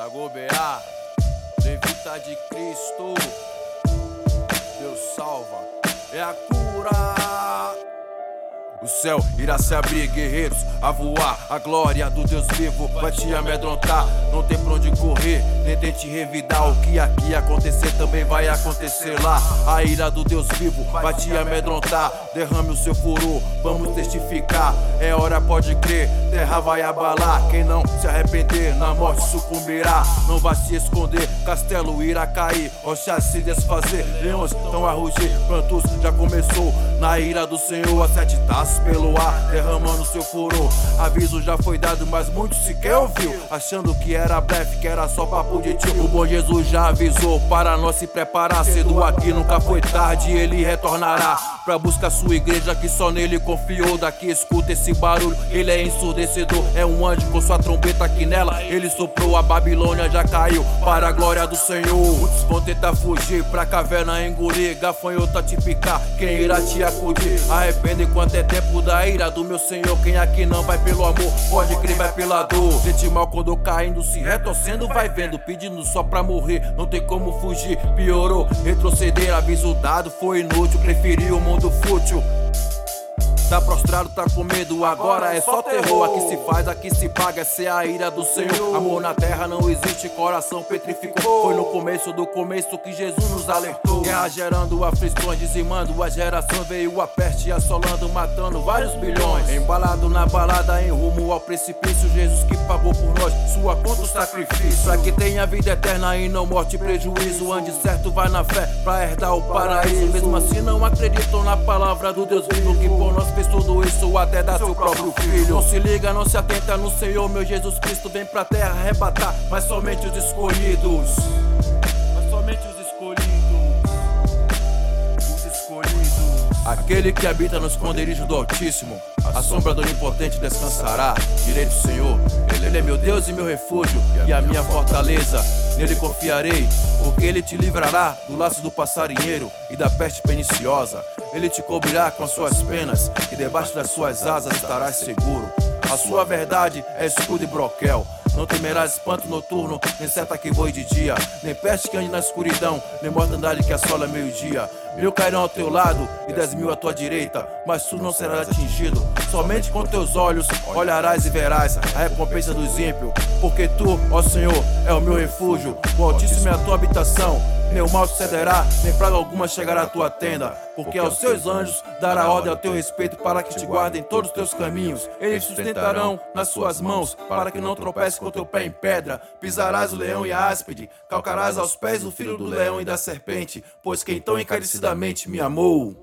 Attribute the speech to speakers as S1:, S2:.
S1: Pra gobear, levita de Cristo, Deus salva, é a cura. O céu irá se abrir, guerreiros a voar. A glória do Deus vivo vai te amedrontar. Não tem pra onde correr, nem tente revidar. O que aqui acontecer também vai acontecer lá. A ira do Deus vivo vai te amedrontar. Derrame o seu furor, vamos testificar. É hora, pode crer, terra vai abalar. Quem não se arrepender, na morte sucumbirá. Não vai se esconder, castelo irá cair. Rochas se desfazer, leões estão a rugir. Prantos já começou, na ira do Senhor. As 7 taças pelo ar, derramando seu furor. Aviso já foi dado, mas muitos sequer ouviu, achando que era blefe, que era só papo de tio. O bom Jesus já avisou para nós se preparar. Cedo aqui nunca foi tarde, ele retornará pra buscar sua igreja que só nele confiou. Daqui escuta esse barulho, ele é ensurdecedor. É um anjo com sua trombeta que nela ele soprou. A Babilônia já caiu para a glória do Senhor. Muitos vão tentar fugir pra caverna engolir, gafanhoto a te picar, quem irá te acudir? Arrepende enquanto é tempo da ira do meu Senhor. Quem aqui não vai pelo amor, pode crer, vai pela dor. Gente mal quando caindo, se retorcendo, vai vendo, pedindo só pra morrer, não tem como fugir. Piorou, retroceder, aviso dado, foi inútil, preferiu o mundo fútil. Tá prostrado, tá com medo, agora é só terror. Aqui se faz, aqui se paga, essa é a ira do Senhor. Amor na terra não existe, coração petrificou. Foi no começo do começo que Jesus nos alertou. Guerra gerando aflições, dizimando a geração. Veio a peste assolando, matando vários bilhões. Embalado na balada, em rumo ao precipício. Jesus que pagou por nós, sua conta o sacrifício. Pra que tenha vida eterna e não morte e prejuízo. Ande certo, vai na fé, pra herdar o paraíso. Mesmo assim não acreditam na palavra do Deus vivo, que por nós fez tudo isso até dar seu próprio filho. Não se liga, não se atenta no Senhor, meu Jesus Cristo vem pra terra arrebatar, mas somente os escolhidos. Mas somente os escolhidos. Os escolhidos. Aquele que habita no esconderijo do Altíssimo, a sombra do Onipotente descansará. Direi do Senhor, Ele é meu Deus e meu refúgio e a minha fortaleza. Nele confiarei, porque Ele te livrará do laço do passarinheiro e da peste perniciosa. Ele te cobrirá com as suas penas e debaixo das suas asas estarás seguro. A sua verdade é escudo e broquel. Não temerás espanto noturno, nem seta que voe de dia, nem peste que ande na escuridão, nem mortandade que assola meio-dia. 1000 cairão ao teu lado e 10.000 à tua direita, mas tu não serás atingido. Somente com teus olhos olharás e verás a recompensa dos ímpios. Porque tu, ó Senhor, é o meu refúgio, o Altíssimo é a tua habitação. Nenhum mal sucederá, nem praga alguma chegará à tua tenda. Porque aos seus anjos dará ordem ao teu respeito, para que te guardem todos os teus caminhos. Eles sustentarão nas suas mãos, para que não tropece com teu pé em pedra. Pisarás o leão e a áspide, calcarás aos pés o filho do leão e da serpente. Pois quem tão encarecidamente me amou.